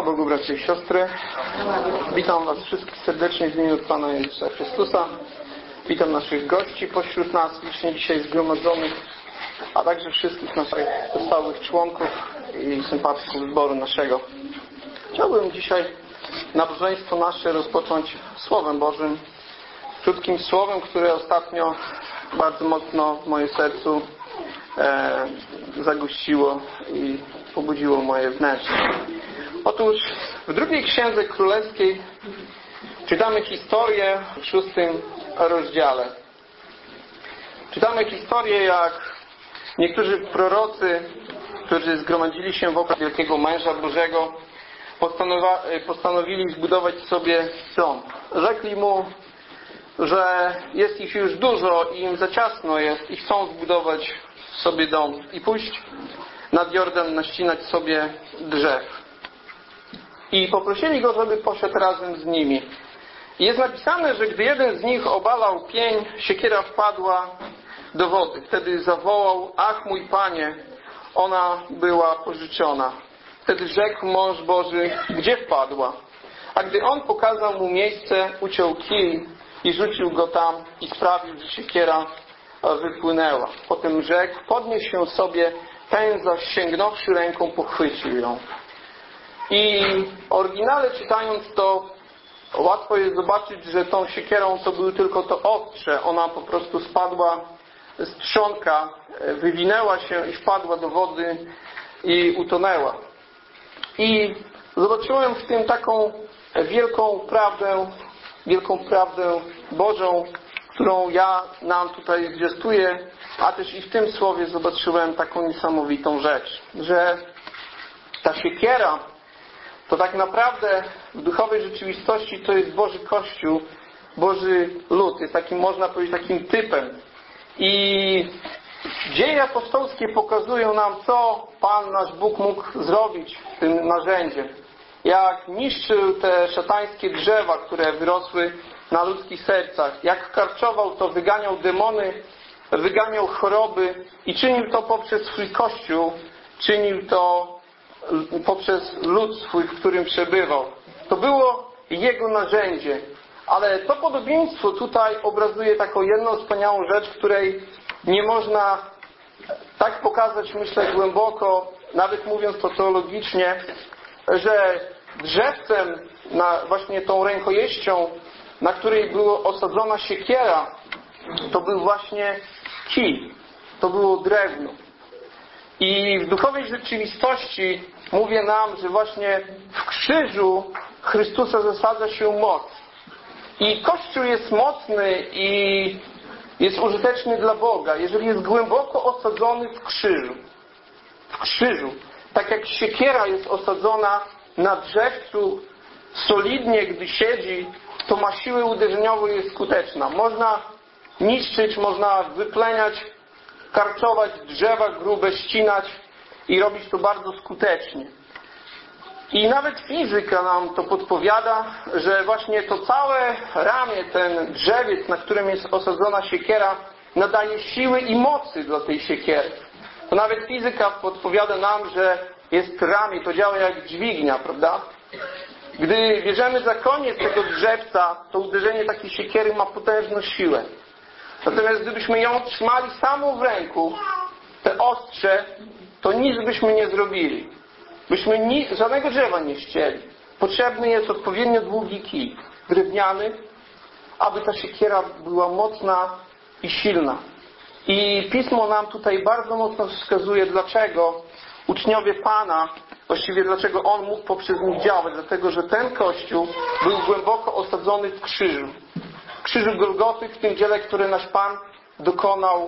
Bogu, bracia i siostry. Witam Was wszystkich serdecznie w imieniu Pana Jezusa Chrystusa. Witam naszych gości pośród nas, licznie dzisiaj zgromadzonych, a także wszystkich naszych stałych członków i sympatyków zboru naszego. Chciałbym dzisiaj nabożeństwo nasze rozpocząć Słowem Bożym, krótkim słowem, które ostatnio bardzo mocno w moim sercu zagościło i pobudziło moje wnętrze. Otóż w drugiej Księdze Królewskiej czytamy historię w 6 rozdziale. Czytamy historię, jak niektórzy prorocy, którzy zgromadzili się wokół wielkiego męża Bożego, postanowili zbudować sobie dom. Rzekli mu, że jest ich już dużo i im za ciasno jest i chcą zbudować sobie dom i pójść nad Jordan, naścinać sobie drzew. I poprosili go, żeby poszedł razem z nimi. I jest napisane, że gdy jeden z nich obalał pień, siekiera wpadła do wody. Wtedy zawołał: ach, mój Panie, ona była pożyczona. Wtedy rzekł mąż Boży: gdzie wpadła? A gdy on pokazał mu miejsce, uciął kij i rzucił go tam i sprawił, że siekiera wypłynęła. Potem rzekł: podnieś się sobie, ten zaś sięgnąwszy ręką pochwycił ją. I w oryginale czytając to, łatwo jest zobaczyć, że tą siekierą to był tylko to ostrze. Ona po prostu spadła z trzonka, wywinęła się i wpadła do wody i utonęła. I zobaczyłem w tym taką wielką prawdę Bożą, którą ja nam tutaj zwiastuję, a też i w tym słowie zobaczyłem taką niesamowitą rzecz, że ta siekiera to tak naprawdę w duchowej rzeczywistości to jest Boży Kościół, Boży lud. Jest takim, można powiedzieć, takim typem. I dzieje apostolskie pokazują nam, co Pan nasz Bóg mógł zrobić tym narzędziem. Jak niszczył te szatańskie drzewa, które wyrosły na ludzkich sercach. Jak karczował to, wyganiał demony, wyganiał choroby i czynił to poprzez swój Kościół, czynił to poprzez lud swój, w którym przebywał. To było Jego narzędzie. Ale to podobieństwo tutaj obrazuje taką jedną wspaniałą rzecz, której nie można tak pokazać, myślę, głęboko, nawet mówiąc to teologicznie, że drzewcem, właśnie tą rękojeścią, na której była osadzona siekiera, to był właśnie kij. To było drewno. I w duchowej rzeczywistości mówię nam, że właśnie w krzyżu Chrystusa zasadza się moc. I Kościół jest mocny i jest użyteczny dla Boga, jeżeli jest głęboko osadzony w krzyżu. W krzyżu. Tak jak siekiera jest osadzona na drzewcu solidnie, gdy siedzi, to ma siłę uderzeniową i jest skuteczna. Można niszczyć, można wypleniać, karczować drzewa grube, ścinać i robić to bardzo skutecznie. I nawet fizyka nam to podpowiada, że właśnie to całe ramię, ten drzewiec, na którym jest osadzona siekiera, nadaje siły i mocy do tej siekiery. To nawet fizyka podpowiada nam, że jest ramię, to działa jak dźwignia, prawda? Gdy bierzemy za koniec tego drzewca, to uderzenie takiej siekiery ma potężną siłę. Natomiast gdybyśmy ją trzymali samą w ręku, te ostrze, to nic byśmy nie zrobili. Byśmy żadnego drzewa nie ścięli. Potrzebny jest odpowiednio długi kij, drewniany, aby ta siekiera była mocna i silna. I Pismo nam tutaj bardzo mocno wskazuje, dlaczego uczniowie Pana, właściwie dlaczego On mógł poprzez nich działać. Dlatego, że ten Kościół był głęboko osadzony w krzyżu. W krzyżu Golgoty, w tym dziele, które nasz Pan dokonał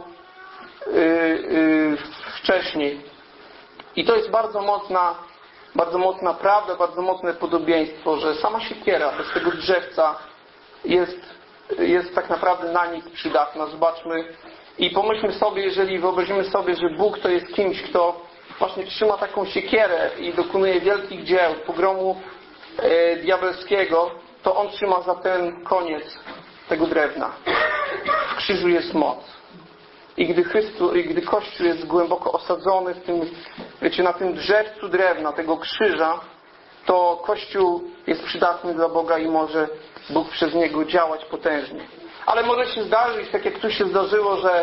wcześniej. I to jest bardzo mocna prawda, bardzo mocne podobieństwo, że sama siekiera bez tego drzewca jest tak naprawdę na nic przydatna. Zobaczmy i pomyślmy sobie, jeżeli wyobrazimy sobie, że Bóg to jest kimś, kto właśnie trzyma taką siekierę i dokonuje wielkich dzieł, pogromu diabelskiego, to On trzyma za ten koniec tego drewna. W krzyżu jest moc. I gdy Kościół jest głęboko osadzony w tym, wiecie, na tym drzewcu drewna, tego krzyża, to Kościół jest przydatny dla Boga i może Bóg przez niego działać potężnie. Ale może się zdarzyć, tak jak tu się zdarzyło, że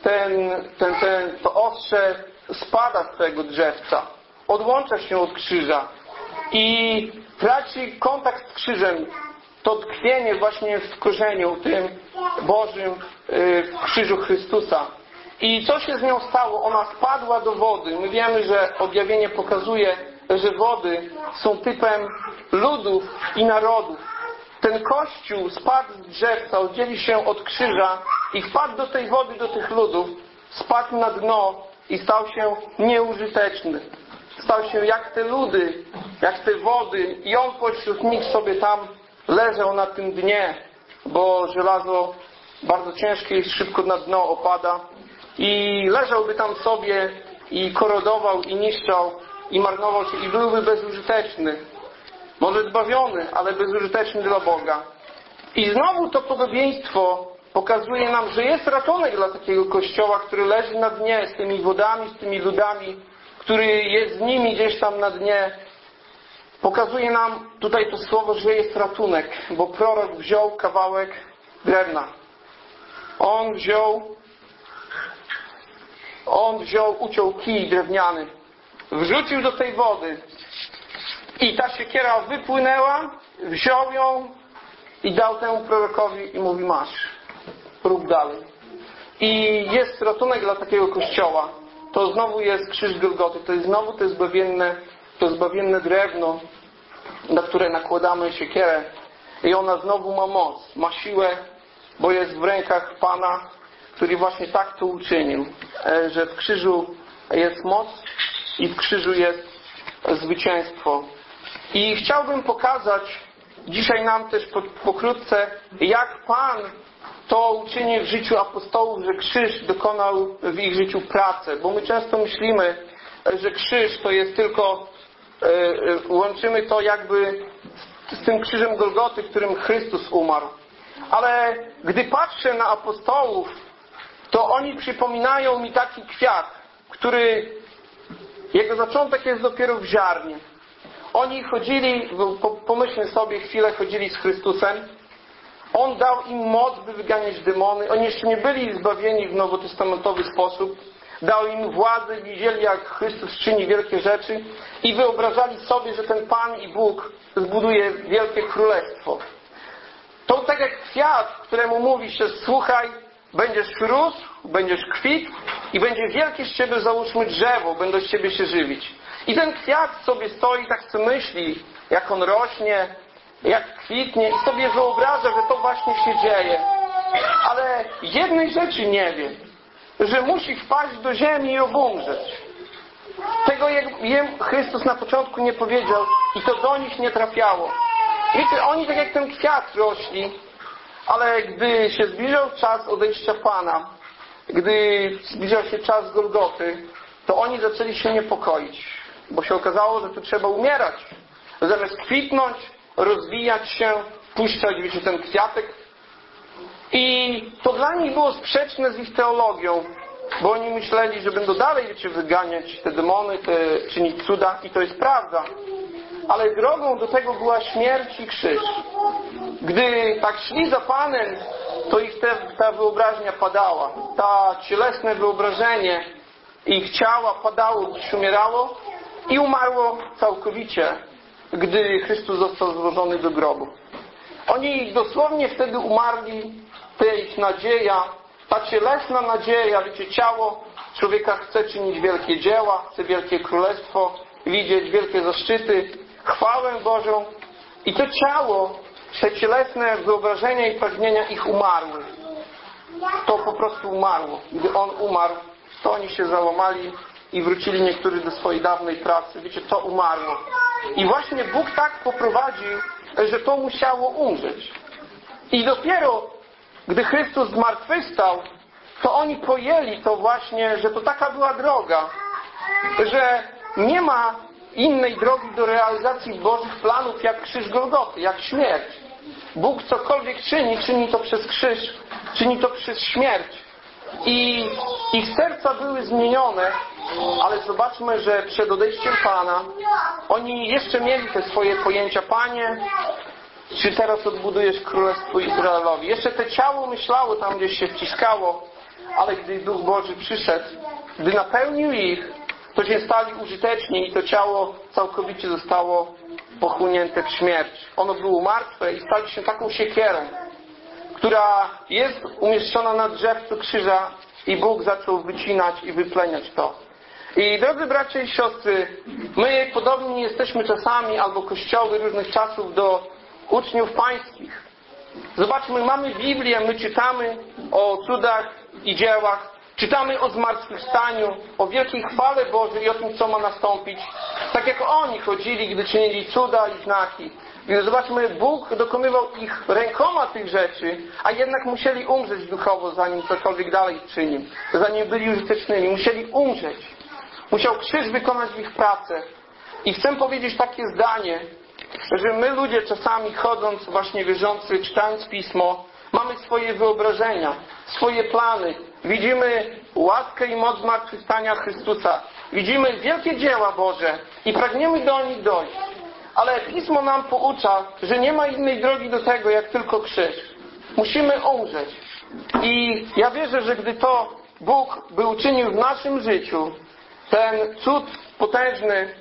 to ostrze spada z tego drzewca, odłącza się od krzyża i traci kontakt z krzyżem. To tkwienie właśnie w korzeniu tym Bożym w krzyżu Chrystusa. I co się z nią stało? Ona spadła do wody. My wiemy, że objawienie pokazuje, że wody są typem ludów i narodów. Ten Kościół spadł z drzewca, oddzielił się od krzyża i wpadł do tej wody, do tych ludów, spadł na dno i stał się nieużyteczny. Stał się jak te ludy, jak te wody i on pośród nich sobie tam leżał na tym dnie, bo żelazo bardzo ciężkie i szybko na dno opada i leżałby tam sobie i korodował i niszczał i marnował się i byłby bezużyteczny. Może zbawiony, ale bezużyteczny dla Boga. I znowu to podobieństwo pokazuje nam, że jest ratunek dla takiego kościoła, który leży na dnie z tymi wodami, z tymi ludami, który jest z nimi gdzieś tam na dnie. Pokazuje nam tutaj to słowo, że jest ratunek, bo prorok wziął kawałek drewna. Uciął kij drewniany, wrzucił do tej wody i ta siekiera wypłynęła, wziął ją i dał temu prorokowi i mówi: masz, rób dalej. I jest ratunek dla takiego kościoła. To znowu jest krzyż Golgoty, to jest znowu to zbawienne drewno, na które nakładamy siekierę i ona znowu ma moc, ma siłę, bo jest w rękach Pana, który właśnie tak to uczynił, że w krzyżu jest moc i w krzyżu jest zwycięstwo. I chciałbym pokazać dzisiaj nam też pokrótce, jak Pan to uczynił w życiu apostołów, że krzyż dokonał w ich życiu pracy. Bo my często myślimy, że krzyż to jest tylko, łączymy to jakby z tym krzyżem Golgoty, którym Chrystus umarł. Ale gdy patrzę na apostołów, to oni przypominają mi taki kwiat, który jego zaczątek jest dopiero w ziarnie. Oni chodzili, pomyślmy sobie chwilę, chodzili z Chrystusem. On dał im moc, by wyganiać demony. Oni jeszcze nie byli zbawieni w nowotestamentowy sposób. Dał im władzę, widzieli, jak Chrystus czyni wielkie rzeczy i wyobrażali sobie, że ten Pan i Bóg zbuduje wielkie królestwo. To tak jak kwiat, któremu mówi się: słuchaj, będziesz rósł, będziesz kwitł i będzie wielkie z ciebie, załóżmy, drzewo, będą z ciebie się żywić. I ten kwiat sobie stoi, tak sobie myśli, jak on rośnie, jak kwitnie i sobie wyobraża, że to właśnie się dzieje. Ale jednej rzeczy nie wie, że musi wpaść do ziemi i obumrzeć. Tego Chrystus na początku nie powiedział i to do nich nie trafiało. Wiecie, oni tak jak ten kwiat rośli, ale gdy się zbliżał czas odejścia Pana, gdy zbliżał się czas Golgoty, to oni zaczęli się niepokoić, bo się okazało, że tu trzeba umierać. Zamiast kwitnąć, rozwijać się, puszczać, wiecie, ten kwiatek. I to dla nich było sprzeczne z ich teologią, bo oni myśleli, że będą dalej, wiecie, wyganiać te demony, czynić cuda i to jest prawda. Ale drogą do tego była śmierć i krzyż. Gdy tak szli za Panem, to ich ta wyobraźnia padała. Ta cielesne wyobrażenie ich ciała padało, gdzieś umierało i umarło całkowicie, gdy Chrystus został złożony do grobu. Oni dosłownie wtedy umarli, ta ich nadzieja, ta cielesna nadzieja, wiecie, ciało człowieka chce czynić wielkie dzieła, chce wielkie królestwo, widzieć wielkie zaszczyty, chwałę Bożą i to ciało, te cielesne wyobrażenia i pragnienia ich umarły. To po prostu umarło. Gdy On umarł, to oni się załamali i wrócili niektórzy do swojej dawnej pracy. Wiecie, to umarło. I właśnie Bóg tak poprowadził, że to musiało umrzeć. I dopiero, gdy Chrystus zmartwychwstał, to oni pojęli to właśnie, że to taka była droga, że nie ma innej drogi do realizacji Bożych planów jak krzyż Golgoty, jak śmierć. Bóg cokolwiek czyni, czyni to przez krzyż, czyni to przez śmierć. I Ich serca były zmienione, ale zobaczmy, że przed odejściem Pana oni jeszcze mieli te swoje pojęcia. Panie, czy teraz odbudujesz Królestwo Izraelowi? Jeszcze te ciało myślało, tam gdzieś się wciskało, ale gdy Duch Boży przyszedł, gdy napełnił ich, to się stali użyteczni i to ciało całkowicie zostało pochłonięte w śmierć. Ono było martwe i stali się taką siekierą, która jest umieszczona na drzewcu krzyża i Bóg zaczął wycinać i wypleniać to. I drodzy bracia i siostry, my podobni jesteśmy czasami, albo kościoły różnych czasów, do uczniów pańskich. Zobaczmy, mamy Biblię, my czytamy o cudach i dziełach, czytamy o zmartwychwstaniu, o wielkiej chwale Bożej i o tym, co ma nastąpić. Tak jak oni chodzili, gdy czynili cuda i znaki. Więc zobaczmy, Bóg dokonywał ich rękoma tych rzeczy, a jednak musieli umrzeć duchowo, zanim cokolwiek dalej czynił. Zanim byli użytecznymi. Musieli umrzeć. Musiał krzyż wykonać ich pracę. I chcę powiedzieć takie zdanie, że my ludzie czasami chodząc, właśnie wierzący, czytając Pismo, mamy swoje wyobrażenia, swoje plany. Widzimy łaskę i moc zmartwychwstania Chrystusa. Widzimy wielkie dzieła Boże i pragniemy do nich dojść. Ale Pismo nam poucza, że nie ma innej drogi do tego, jak tylko krzyż. Musimy umrzeć. I ja wierzę, że gdy to Bóg by uczynił w naszym życiu, ten cud potężny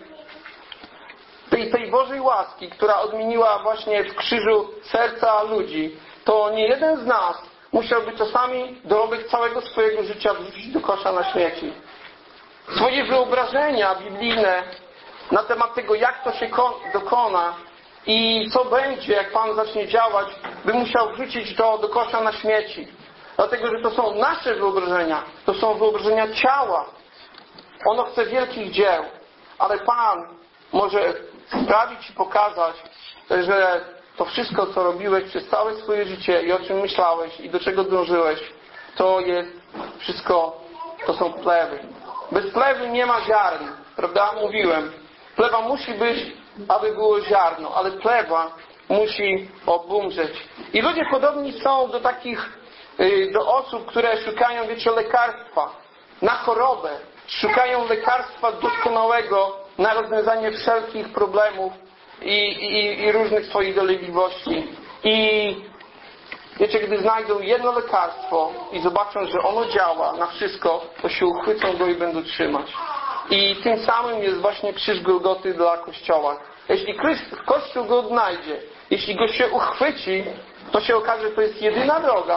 tej Bożej łaski, która odmieniła właśnie w krzyżu serca ludzi, to nie jeden z nas musiałby czasami dorobek całego swojego życia wrzucić do kosza na śmieci. Swoje wyobrażenia biblijne na temat tego, jak to się dokona i co będzie, jak Pan zacznie działać, by musiał wrzucić to do kosza na śmieci. Dlatego, że to są nasze wyobrażenia, to są wyobrażenia ciała. Ono chce wielkich dzieł, ale Pan może sprawić i pokazać, że to wszystko, co robiłeś przez całe swoje życie i o czym myślałeś i do czego dążyłeś, to jest wszystko, to są plewy. Bez plewy nie ma ziarn, prawda? Mówiłem. Plewa musi być, aby było ziarno, ale plewa musi obumrzeć. I ludzie podobni są do takich, do osób, które szukają, wiecie, lekarstwa na chorobę. Szukają lekarstwa doskonałego na rozwiązanie wszelkich problemów i różnych swoich dolegliwości. I wiecie, gdy znajdą jedno lekarstwo i zobaczą, że ono działa na wszystko, to się uchwycą go i będą trzymać. I tym samym jest właśnie krzyż Golgoty dla Kościoła. Jeśli Kościół go odnajdzie, jeśli go się uchwyci, to się okaże, że to jest jedyna droga,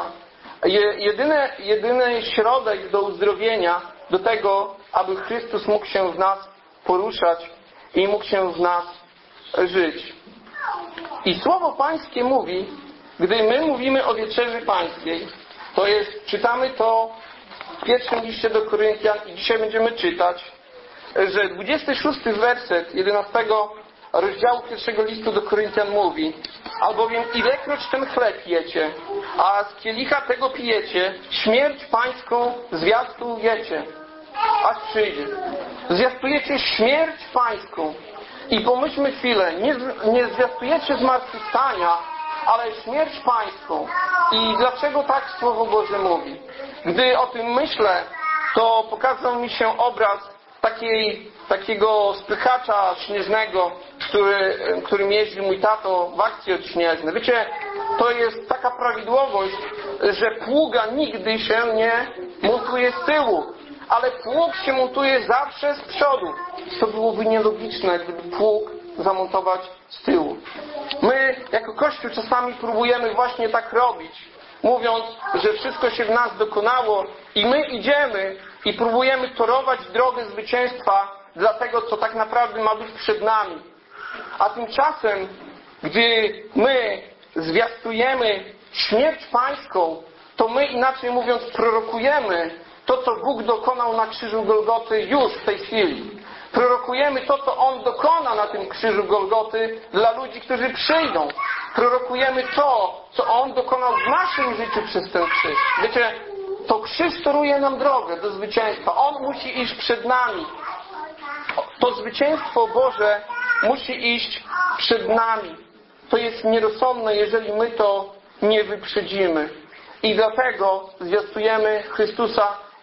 jedyny środek do uzdrowienia, do tego, aby Chrystus mógł się w nas poruszać i mógł się w nas żyć. I Słowo Pańskie mówi, gdy my mówimy o Wieczerzy Pańskiej, to jest, czytamy to w pierwszym liście do Koryntian i dzisiaj będziemy czytać, że 26 werset 11 rozdziału pierwszego listu do Koryntian mówi: albowiem ilekroć ten chleb jecie, a z kielicha tego pijecie, śmierć Pańską zwiastujecie, aż przyjdzie. Zwiastujecie śmierć Pańską. I pomyślmy chwilę, nie zwiastujecie zmartwychwstania, ale śmierć Pańską. I dlaczego tak Słowo Boże mówi? Gdy o tym myślę, to pokazał mi się obraz takiego spychacza śnieżnego, którym jeździł mój tato w akcji odśnieżne. Wiecie, to jest taka prawidłowość, że pługa nigdy się nie montuje z tyłu, ale pług się montuje zawsze z przodu. To byłoby nielogiczne, gdyby pług zamontować z tyłu. My, jako Kościół, czasami próbujemy właśnie tak robić, mówiąc, że wszystko się w nas dokonało i my idziemy i próbujemy torować drogę zwycięstwa dla tego, co tak naprawdę ma być przed nami. A tymczasem, gdy my zwiastujemy śmierć Pańską, to my, inaczej mówiąc, prorokujemy to, co Bóg dokonał na krzyżu Golgoty już w tej chwili. Prorokujemy to, co On dokona na tym krzyżu Golgoty dla ludzi, którzy przyjdą. Prorokujemy to, co On dokonał w naszym życiu przez ten krzyż. Wiecie, to krzyż toruje nam drogę do zwycięstwa. On musi iść przed nami. To zwycięstwo Boże musi iść przed nami. To jest nierozsądne, jeżeli my to nie wyprzedzimy. I dlatego zwiastujemy Chrystusa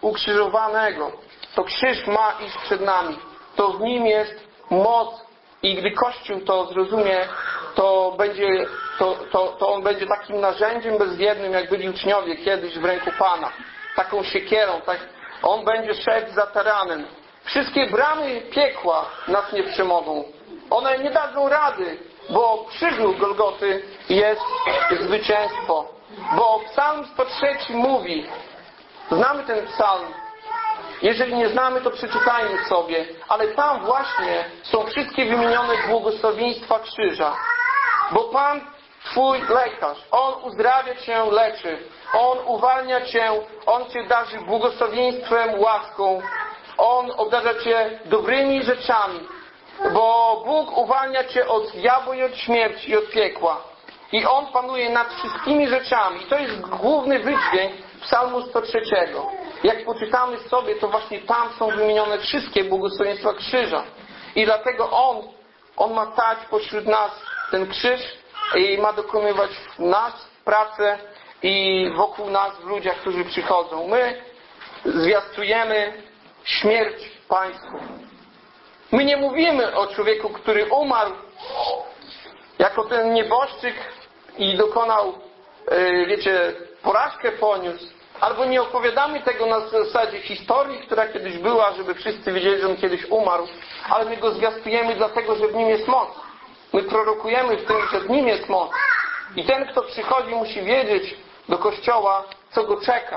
ukrzyżowanego. To krzyż ma iść przed nami. To w nim jest moc i gdy Kościół to zrozumie, to on będzie takim narzędziem bezwiednym, jak byli uczniowie kiedyś w ręku Pana. Taką siekierą. On będzie szedł za taranem. Wszystkie bramy piekła nas nie przemogą. One nie dadzą rady, bo w krzyżu Golgoty jest zwycięstwo. Bo Psalm 103 mówi, znamy ten psalm, jeżeli nie znamy, to przeczytajmy sobie, ale tam właśnie są wszystkie wymienione błogosławieństwa krzyża. Bo Pan Twój lekarz, On uzdrawia Cię, leczy, On uwalnia Cię, On Cię darzy błogosławieństwem, łaską, On obdarza Cię dobrymi rzeczami, bo Bóg uwalnia Cię od diabła i od śmierci i od piekła. I On panuje nad wszystkimi rzeczami. I to jest główny wydźwięk Psalmu 103. Jak poczytamy sobie, to właśnie tam są wymienione wszystkie błogosławieństwa krzyża. I dlatego On ma stać pośród nas, ten krzyż, i ma dokonywać w nas pracę i wokół nas w ludziach, którzy przychodzą. My zwiastujemy śmierć Pańską. My nie mówimy o człowieku, który umarł jako ten nieboszczyk i dokonał, porażkę poniósł. Albo nie opowiadamy tego na zasadzie historii, która kiedyś była, żeby wszyscy wiedzieli, że on kiedyś umarł. Ale my go zwiastujemy dlatego, że w nim jest moc. My prorokujemy w tym, że w nim jest moc. I ten, kto przychodzi, musi wiedzieć do Kościoła, co go czeka.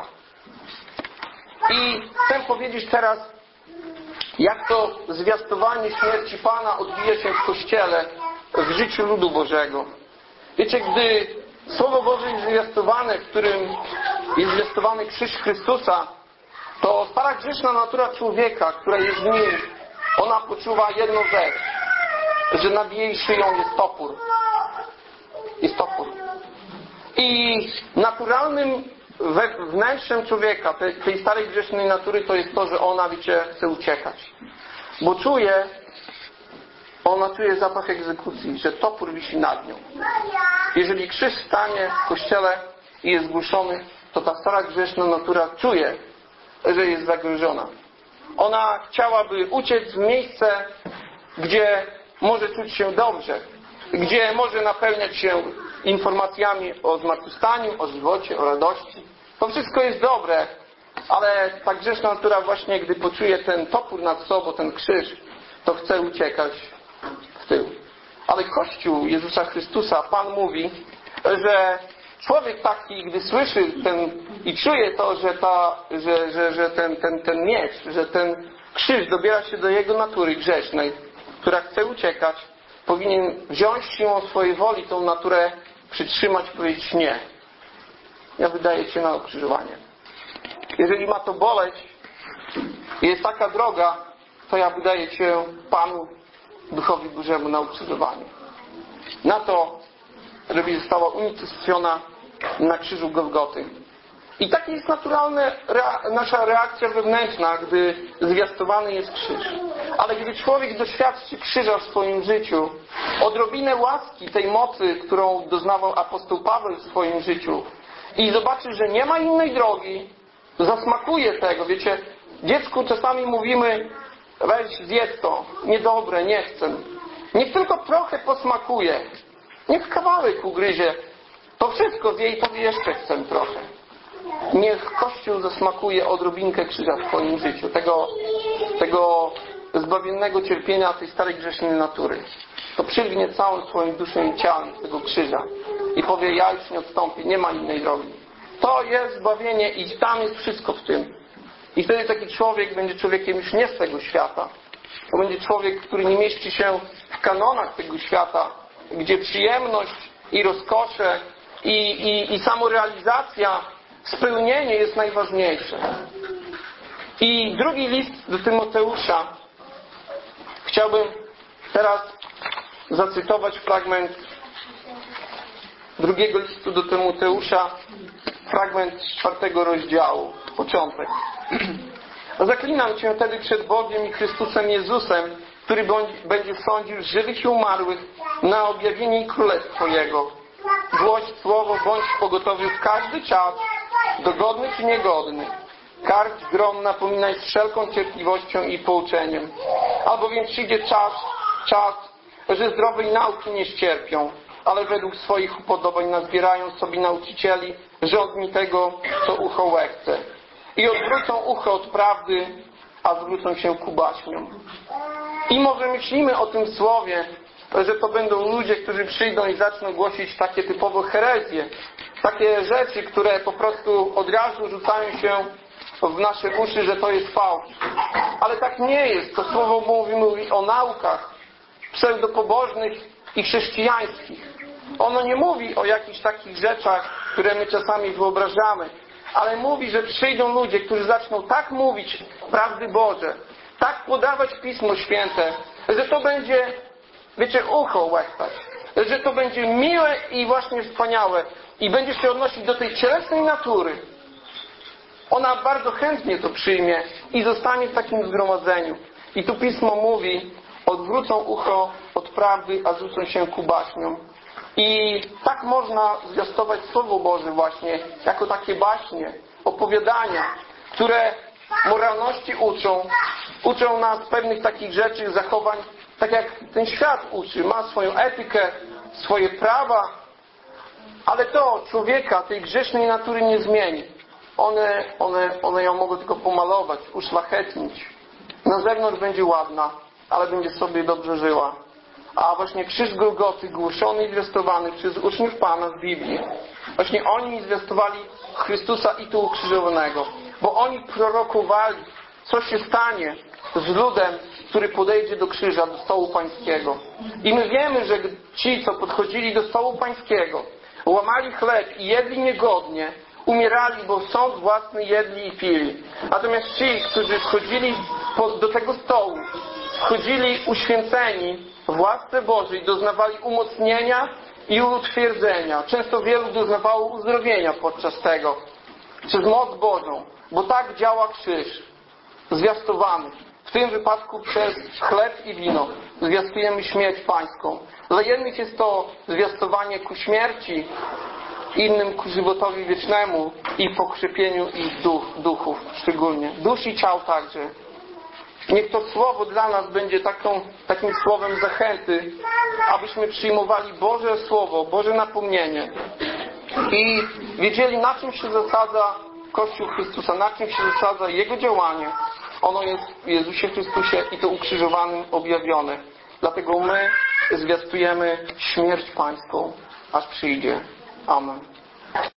I chcę powiedzieć teraz, jak to zwiastowanie śmierci Pana odbija się w Kościele, w życiu ludu Bożego. Wiecie, gdy Słowo Boże jest zwiastowane, w którym jest zwiastowany krzyż Chrystusa, to stara grzeszna natura człowieka, która jest w nim, ona poczuwa jedną rzecz, że nad jej szyją jest topór. Jest topór. I naturalnym wnętrzem człowieka, tej starej grzesznej natury, to jest to, że ona, chce uciekać. Bo ona czuje zapach egzekucji, że topór wisi nad nią. Jeżeli krzyż stanie w Kościele i jest zgłuszony, to ta stara grzeszna natura czuje, że jest zagrożona. Ona chciałaby uciec w miejsce, gdzie może czuć się dobrze, gdzie może napełniać się informacjami o zmartwychwstaniu, o żywocie, o radości. To wszystko jest dobre, ale ta grzeszna natura właśnie, gdy poczuje ten topór nad sobą, ten krzyż, to chce uciekać w tył. Ale Kościół Jezusa Chrystusa, Pan mówi, że człowiek taki, gdy słyszy i czuje to, że ten miecz, że ten krzyż dobiera się do jego natury grzesznej, która chce uciekać, powinien wziąć siłą swojej woli tą naturę, przytrzymać i powiedzieć nie. Ja wydaję Cię na ukrzyżowanie. Jeżeli ma to boleć i jest taka droga, to ja wydaję Cię Panu, Duchowi Bożemu na ukrzyżowanie. Na to, żeby została unicestwiona na krzyżu Golgoty. I taka jest naturalna nasza reakcja wewnętrzna, gdy zwiastowany jest krzyż. Ale gdy człowiek doświadczy krzyża w swoim życiu, odrobinę łaski tej mocy, którą doznawał apostoł Paweł w swoim życiu, i zobaczy, że nie ma innej drogi, zasmakuje tego. Wiecie, dziecku czasami mówimy, weź zjedz to, niedobre, nie chcę. Niech tylko trochę posmakuje. Niech kawałek ugryzie. To wszystko zje i powie, jeszcze chcę trochę. Niech Kościół zasmakuje odrobinkę krzyża w Twoim życiu. Tego zbawiennego cierpienia tej starej grzesznej natury. To przylgnie całą Twoją duszą i ciałem z tego krzyża. I powie, ja już nie odstąpię, nie ma innej drogi. To jest zbawienie i tam jest wszystko w tym. I wtedy taki człowiek będzie człowiekiem już nie z tego świata. To będzie człowiek, który nie mieści się w kanonach tego świata, gdzie przyjemność i rozkosze i samorealizacja, spełnienie jest najważniejsze. I drugi list do Tymoteusza. Chciałbym teraz zacytować fragment drugiego listu do Tymoteusza, fragment 4 rozdziału, początek. Zaklinam Cię wtedy przed Bogiem i Chrystusem Jezusem, który będzie sądził żywych i umarłych na objawienie i królestwo Jego. Głoś słowo, bądź pogotowy w każdy czas, dogodny czy niegodny. karć grom, napominaj z wszelką cierpliwością i pouczeniem. Albowiem przyjdzie czas, że zdrowej nauki nie ścierpią, ale według swoich upodobań nazbierają sobie nauczycieli, żądni tego, co ucho łechce. I odwrócą ucho od prawdy, a zwrócą się ku baśniom. I może myślimy o tym słowie, że to będą ludzie, którzy przyjdą i zaczną głosić takie typowo herezje. Takie rzeczy, które po prostu od razu rzucają się w nasze uszy, że to jest fałsz. Ale tak nie jest. To słowo mówi o naukach pseudopobożnych i chrześcijańskich. Ono nie mówi o jakichś takich rzeczach, które my czasami wyobrażamy, ale mówi, że przyjdą ludzie, którzy zaczną tak mówić prawdy Boże, tak podawać Pismo Święte, że to będzie, wiecie, ucho łechtać, że to będzie miłe i właśnie wspaniałe i będzie się odnosić do tej cielesnej natury. Ona bardzo chętnie to przyjmie i zostanie w takim zgromadzeniu. I tu Pismo mówi, odwrócą ucho od prawdy, a zwrócą się ku baśniom. I tak można zwiastować Słowo Boże właśnie, jako takie baśnie, opowiadania, które moralności uczą nas pewnych takich rzeczy, zachowań, tak jak ten świat uczy, ma swoją etykę, swoje prawa, ale to człowieka, tej grzesznej natury nie zmieni. One ją mogą tylko pomalować, uszlachetnić. Na zewnątrz będzie ładna, ale będzie sobie dobrze żyła. A właśnie krzyż Golgoty, głoszony i zwiastowany przez uczniów Pana w Biblii, właśnie oni zwiastowali Chrystusa i tu ukrzyżowanego. Bo oni prorokowali, co się stanie z ludem, który podejdzie do krzyża, do stołu pańskiego. I my wiemy, że ci, co podchodzili do stołu pańskiego, łamali chleb i jedli niegodnie, umierali, bo sąd własny jedli i pili. Natomiast ci, którzy wchodzili do tego stołu, wchodzili uświęceni w łasce Bożej, doznawali umocnienia i utwierdzenia. Często wielu doznawało uzdrowienia podczas tego. Przez moc Bożą. Bo tak działa krzyż. Zwiastowany. W tym wypadku przez chleb i wino. Zwiastujemy śmierć pańską. Dla jednych jest to zwiastowanie ku śmierci, innym ku żywotowi wiecznemu i pokrzepieniu ich duchów szczególnie. Dusz i ciał także. Niech to słowo dla nas będzie takim słowem zachęty, abyśmy przyjmowali Boże Słowo, Boże napomnienie i wiedzieli, na czym się zasadza Kościół Chrystusa, na czym się zasadza Jego działanie. Ono jest w Jezusie Chrystusie i to ukrzyżowanym objawione. Dlatego my zwiastujemy śmierć pańską, aż przyjdzie. Amen.